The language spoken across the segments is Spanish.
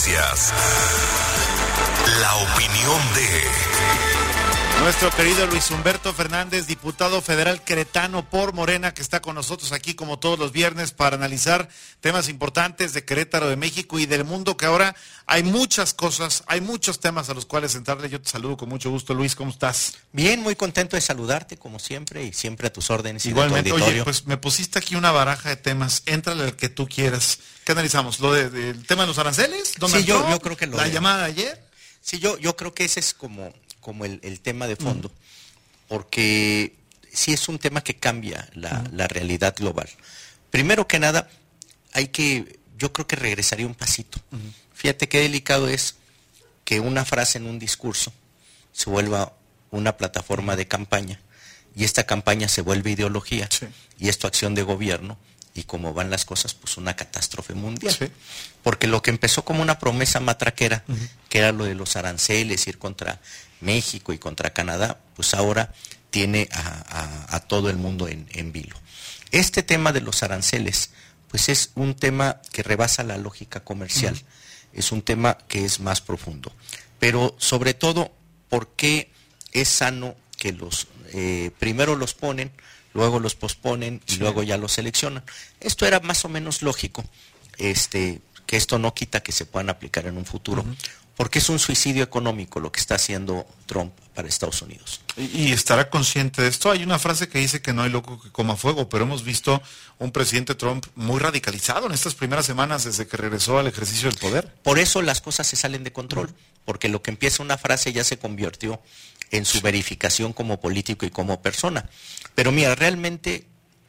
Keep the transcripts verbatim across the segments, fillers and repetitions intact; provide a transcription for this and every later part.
noticias. La opinión de nuestro querido Luis Humberto Fernández, diputado federal queretano por Morena, que está con nosotros aquí como todos los viernes para analizar temas importantes de Querétaro, de México y del mundo, que ahora hay muchas cosas, hay muchos temas a los cuales entrarle. Yo te saludo con mucho gusto. Luis, ¿cómo estás? Bien, muy contento de saludarte como siempre y siempre a tus órdenes. Igualmente. Oye, pues me pusiste aquí una baraja de temas, éntrale al que tú quieras. ¿Qué analizamos? ¿Lo del de, de, tema de los aranceles? Sí, yo, yo creo que lo ¿La de... llamada de ayer? Sí, yo, yo creo que ese es como... como el, el tema de fondo, uh-huh. porque sí es un tema que cambia la, uh-huh. la realidad global. Primero que nada, hay que, yo creo que regresaría un pasito. Uh-huh. Fíjate qué delicado es que una frase en un discurso se vuelva una plataforma de campaña, y esta campaña se vuelve ideología, sí. y esto acción de gobierno, y como van las cosas, pues una catástrofe mundial. Sí. Porque lo que empezó como una promesa matraquera, uh-huh. que era lo de los aranceles, ir contra México y contra Canadá, pues ahora tiene a, a, a todo el mundo en, en vilo. Este tema de los aranceles, pues es un tema que rebasa la lógica comercial, uh-huh. es un tema que es más profundo. Pero sobre todo, ¿por qué es sano que los, eh, primero los ponen, luego los posponen y sí. luego ya los seleccionan? Esto era más o menos lógico, este, que esto no quita que se puedan aplicar en un futuro, uh-huh. porque es un suicidio económico lo que está haciendo Trump para Estados Unidos. ¿Y, y estará consciente de esto? Hay una frase que dice que no hay loco que coma fuego, pero hemos visto un presidente Trump muy radicalizado en estas primeras semanas desde que regresó al ejercicio del poder. Por eso las cosas se salen de control, uh-huh. porque lo que empieza una frase ya se convirtió en su verificación como político y como persona. Pero mira, realmente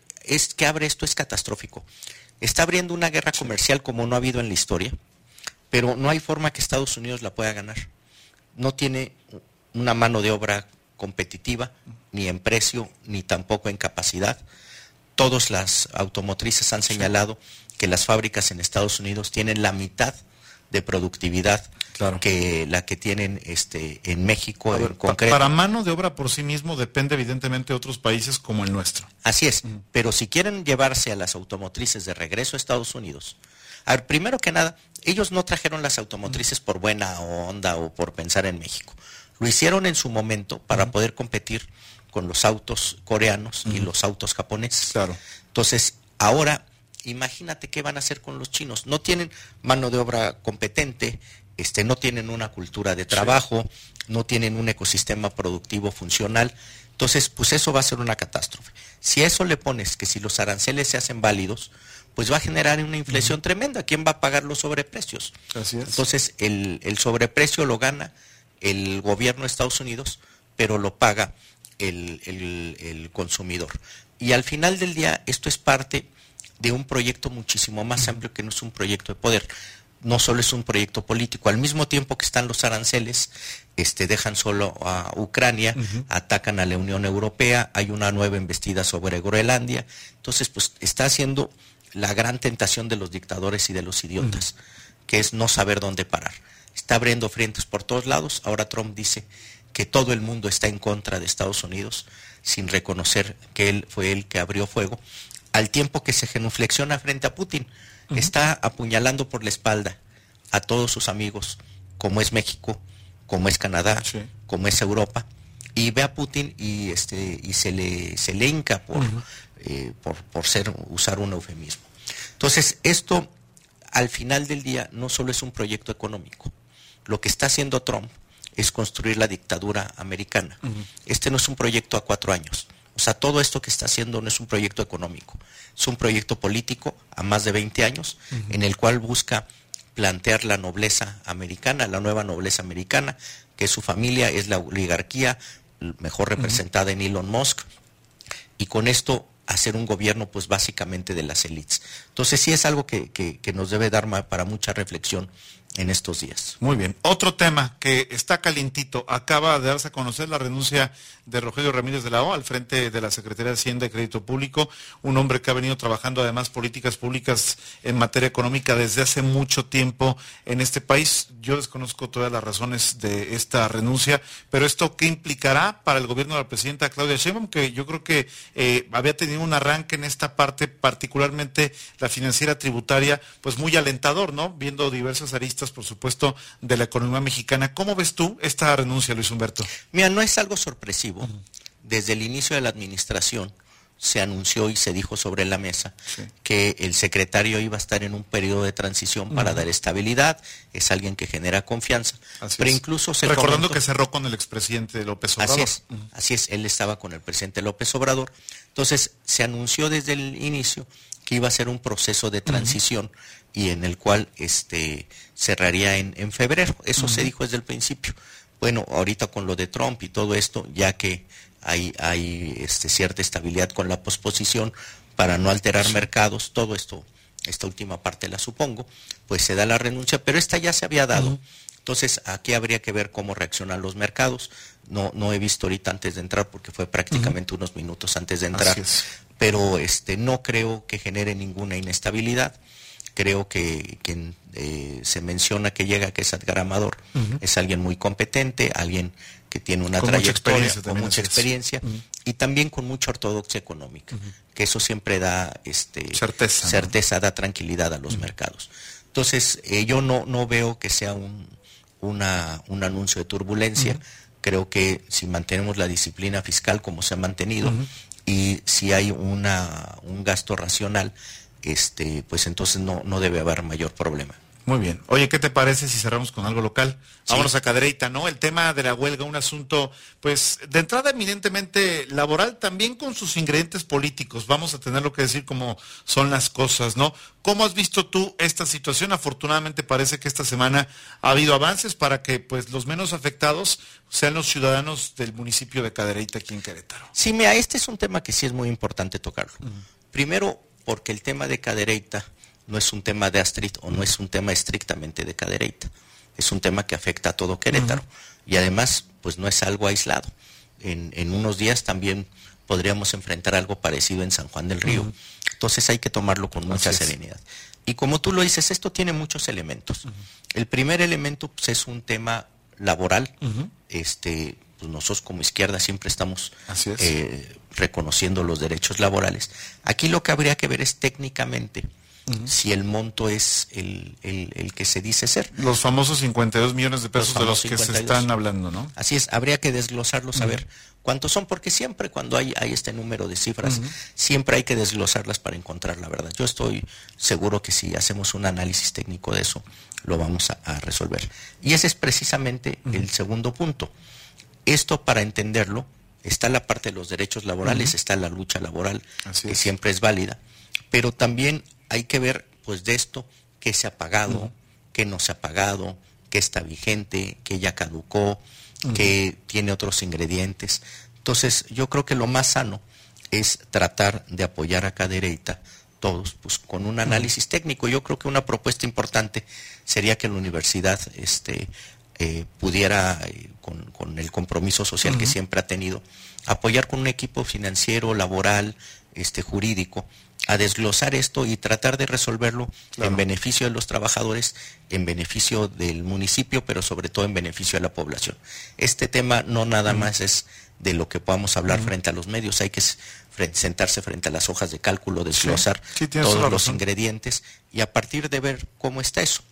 es que abre esto es catastrófico. Está abriendo una guerra comercial como no ha habido en la historia, pero no hay forma que Estados Unidos la pueda ganar. No tiene una mano de obra competitiva, ni en precio, ni tampoco en capacidad. Todas las automotrices han señalado que las fábricas en Estados Unidos tienen la mitad de productividad claro. que la que tienen este en México ver, en concreto. Para mano de obra por sí mismo depende evidentemente de otros países como el nuestro. Así es, uh-huh. pero si quieren llevarse a las automotrices de regreso a Estados Unidos, a ver, primero que nada, ellos no trajeron las automotrices uh-huh. por buena onda o por pensar en México. Lo hicieron en su momento para uh-huh. poder competir con los autos coreanos uh-huh. y los autos japoneses. Claro. Entonces, ahora imagínate qué van a hacer con los chinos. No tienen mano de obra competente, este, no tienen una cultura de trabajo, sí. no tienen un ecosistema productivo funcional. Entonces, pues eso va a ser una catástrofe. Si a eso le pones que si los aranceles se hacen válidos, pues va a generar una inflación uh-huh. tremenda. ¿Quién va a pagar los sobreprecios? Así es. Entonces, el, el sobreprecio lo gana el gobierno de Estados Unidos, pero lo paga el, el, el consumidor. Y al final del día, esto es parte de un proyecto muchísimo más amplio que no es un proyecto de poder. No solo es un proyecto político. Al mismo tiempo que están los aranceles, este, dejan solo a Ucrania, uh-huh. atacan a la Unión Europea, hay una nueva embestida sobre Groenlandia. Entonces, pues está haciendo la gran tentación de los dictadores y de los idiotas, uh-huh. que es no saber dónde parar. Está abriendo frentes por todos lados. Ahora Trump dice que todo el mundo está en contra de Estados Unidos, sin reconocer que él fue el que abrió fuego, al tiempo que se genuflexiona frente a Putin. Uh-huh. Está apuñalando por la espalda a todos sus amigos, como es México, como es Canadá, sí. como es Europa, y ve a Putin y este y se le se le hinca por, uh-huh. eh, por por ser usar un eufemismo. Entonces, esto al final del día no solo es un proyecto económico. Lo que está haciendo Trump es construir la dictadura americana. Uh-huh. Este no es un proyecto a cuatro años. O sea, todo esto que está haciendo no es un proyecto económico, es un proyecto político a más de veinte años, uh-huh. en el cual busca plantear la nobleza americana, la nueva nobleza americana, que es su familia, es la oligarquía mejor representada uh-huh. en Elon Musk, y con esto hacer un gobierno pues básicamente de las élites. Entonces sí es algo que, que, que nos debe dar para mucha reflexión en estos días. Muy bien. Otro tema que está calientito, acaba de darse a conocer la renuncia de Rogelio Ramírez de la O al frente de la Secretaría de Hacienda y Crédito Público, un hombre que ha venido trabajando además políticas públicas en materia económica desde hace mucho tiempo en este país. Yo desconozco todas las razones de esta renuncia, pero esto ¿qué implicará para el gobierno de la presidenta Claudia Sheinbaum? Que yo creo que eh, había tenido un arranque en esta parte, particularmente la financiera tributaria, pues muy alentador, ¿no? Viendo diversas aristas protagonistas, por supuesto, de la economía mexicana. ¿Cómo ves tú esta renuncia, Luis Humberto? Mira, no es algo sorpresivo. Uh-huh. Desde el inicio de la administración se anunció y se dijo sobre la mesa sí. que el secretario iba a estar en un periodo de transición uh-huh. para dar estabilidad, es alguien que genera confianza, así pero es. incluso se Recordando comentó, que cerró con el expresidente López Obrador. Así es, uh-huh. así es, él estaba con el presidente López Obrador, entonces se anunció desde el inicio que iba a ser un proceso de transición uh-huh. y en el cual este cerraría en, en febrero, eso uh-huh. se dijo desde el principio. Bueno, ahorita con lo de Trump y todo esto, ya que hay, hay este, cierta estabilidad con la posposición para no alterar sí. mercados, todo esto, esta última parte la supongo, pues se da la renuncia, pero esta ya se había dado. Uh-huh. Entonces, aquí habría que ver cómo reaccionan los mercados. No, no he visto ahorita antes de entrar, porque fue prácticamente uh-huh. unos minutos antes de entrar, pero este, no creo que genere ninguna inestabilidad. Creo que quien eh, se menciona que llega, que es Edgar Amador, uh-huh. es alguien muy competente, alguien que tiene una con trayectoria, mucha con mucha experiencia uh-huh. y también con mucha ortodoxia económica, uh-huh. que eso siempre da este, certeza, certeza ¿no? da tranquilidad a los uh-huh. mercados. Entonces, eh, yo no, no veo que sea un, una, un anuncio de turbulencia. Uh-huh. Creo que si mantenemos la disciplina fiscal como se ha mantenido uh-huh. y si hay una un gasto racional, este pues entonces no, no debe haber mayor problema. Muy bien. Oye, ¿qué te parece si cerramos con algo local? Sí. Vámonos a Cadereyta, ¿no? El tema de la huelga, un asunto, pues, de entrada eminentemente laboral, también con sus ingredientes políticos. Vamos a tener lo que decir cómo son las cosas, ¿no? ¿Cómo has visto tú esta situación? Afortunadamente parece que esta semana ha habido avances para que, pues, los menos afectados sean los ciudadanos del municipio de Cadereyta aquí en Querétaro. Sí, mira, este es un tema que sí es muy importante tocarlo. Uh-huh. Primero, porque el tema de Cadereyta no es un tema de Astrid o no es un tema estrictamente de Cadereyta, es un tema que afecta a todo Querétaro uh-huh. y además pues no es algo aislado. En, en unos días también podríamos enfrentar algo parecido en San Juan del Río, uh-huh. entonces hay que tomarlo con mucha Así serenidad. Es. Y como tú lo dices, esto tiene muchos elementos. Uh-huh. El primer elemento pues, es un tema laboral, uh-huh. este pues nosotros como izquierda siempre estamos eh, reconociendo los derechos laborales. Aquí lo que habría que ver es técnicamente Uh-huh. si el monto es el, el, el que se dice ser. Los famosos cincuenta y dos millones de pesos de los que cincuenta y dos se están hablando, ¿no? Así es, habría que desglosarlos, uh-huh. a ver cuántos son, porque siempre cuando hay, hay este número de cifras, uh-huh. siempre hay que desglosarlas para encontrar la verdad. Yo estoy seguro que si hacemos un análisis técnico de eso, lo vamos a, a resolver. Y ese es precisamente uh-huh. el segundo punto. Esto, para entenderlo, está la parte de los derechos laborales, uh-huh. está la lucha laboral, Así que es. siempre es válida, pero también hay que ver, pues, de esto, qué se ha pagado, uh-huh. qué no se ha pagado, qué está vigente, qué ya caducó, uh-huh. qué tiene otros ingredientes. Entonces, yo creo que lo más sano es tratar de apoyar a Cadereyta todos, pues, con un análisis uh-huh. técnico. Yo creo que una propuesta importante sería que la universidad este, eh, pudiera, eh, con, con el compromiso social uh-huh. que siempre ha tenido, apoyar con un equipo financiero, laboral, este, jurídico, a desglosar esto y tratar de resolverlo claro. en beneficio de los trabajadores, en beneficio del municipio, pero sobre todo en beneficio de la población. Este tema no nada mm. más es de lo que podamos hablar mm. frente a los medios, hay que frente, sentarse frente a las hojas de cálculo, desglosar sí. Sí, todos los ingredientes y a partir de ver cómo está eso.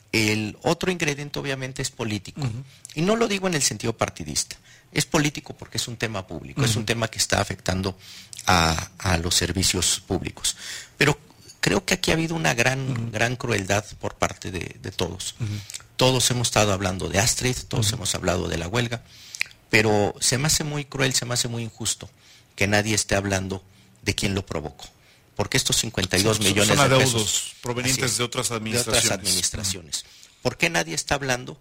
El otro ingrediente obviamente es político, uh-huh. y no lo digo en el sentido partidista, es político porque es un tema público, uh-huh. es un tema que está afectando a, a los servicios públicos. Pero creo que aquí ha habido una gran, uh-huh. gran crueldad por parte de, de todos. Uh-huh. Todos hemos estado hablando de Astrid, todos uh-huh. hemos hablado de la huelga, pero se me hace muy cruel, se me hace muy injusto que nadie esté hablando de quién lo provocó. Porque estos cincuenta y dos son, millones son de pesos provenientes es, de otras administraciones. De otras administraciones. ¿Por qué nadie está hablando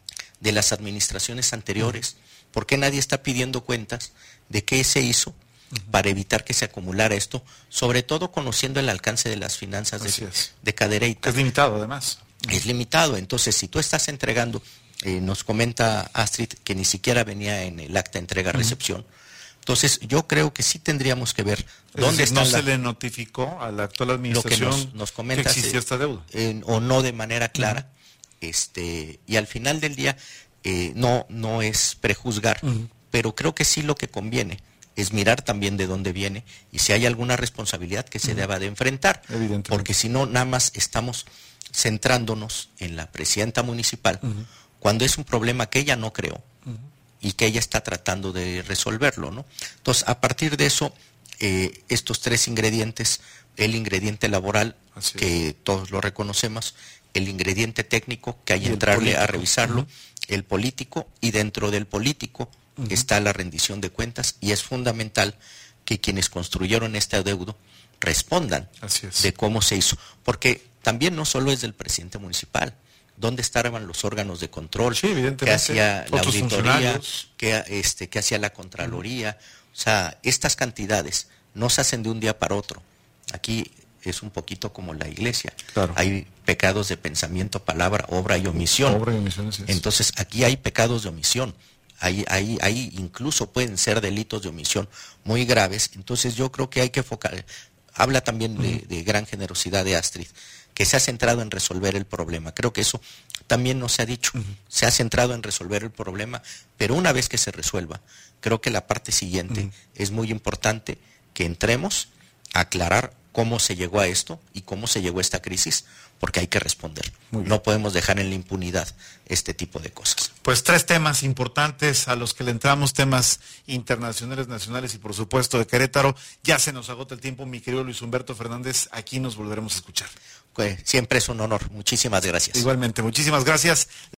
de las administraciones anteriores? Uh-huh. ¿Por qué nadie está pidiendo cuentas de qué se hizo uh-huh. para evitar que se acumulara esto? Sobre todo conociendo el alcance de las finanzas de, de Cadereyta. Es limitado, además. Uh-huh. Es limitado. Entonces, si tú estás entregando, eh, nos comenta Astrid que ni siquiera venía en el acta entrega-recepción. Uh-huh. Entonces, yo creo que sí tendríamos que ver dónde es decir, está. No la... se le notificó a la actual administración lo que nos, nos comenta que existía esta deuda. Eh, o no de manera clara. Uh-huh. este Y al final del día, eh, no, no es prejuzgar, uh-huh. pero creo que sí lo que conviene es mirar también de dónde viene y si hay alguna responsabilidad que se uh-huh. deba de enfrentar. Porque si no, nada más estamos centrándonos en la presidenta municipal, uh-huh. cuando es un problema que ella no creó uh-huh. y que ella está tratando de resolverlo, ¿no? Entonces, a partir de eso, eh, estos tres ingredientes, el ingrediente laboral, Así que es. todos lo reconocemos, el ingrediente técnico, que hay que entrarle a revisarlo, uh-huh. el político, y dentro del político uh-huh. está la rendición de cuentas, y es fundamental que quienes construyeron este adeudo respondan de cómo se hizo, porque también no solo es del presidente municipal. ¿Dónde estaban los órganos de control? Sí, evidentemente. Que hacía la auditoría, que, este, que hacía la Contraloría. Uh-huh. O sea, estas cantidades no se hacen de un día para otro. Aquí es un poquito como la iglesia. Claro. Hay pecados de pensamiento, palabra, obra y omisión. Obra y omisión, sí es. Entonces, aquí hay pecados de omisión. Ahí, ahí, ahí incluso pueden ser delitos de omisión muy graves. Entonces, yo creo que hay que enfocar. Habla también uh-huh. de, de gran generosidad de Astrid, que se ha centrado en resolver el problema. Creo que eso también no se ha dicho. Uh-huh. Se ha centrado en resolver el problema, pero una vez que se resuelva, creo que la parte siguiente uh-huh. es muy importante que entremos a aclarar cómo se llegó a esto y cómo se llegó a esta crisis, porque hay que responder. No podemos dejar en la impunidad este tipo de cosas. Pues tres temas importantes a los que le entramos, temas internacionales, nacionales y por supuesto de Querétaro. Ya se nos agota el tiempo, mi querido Luis Humberto Fernández, aquí nos volveremos a escuchar. Pues siempre es un honor, muchísimas gracias. Igualmente, muchísimas gracias.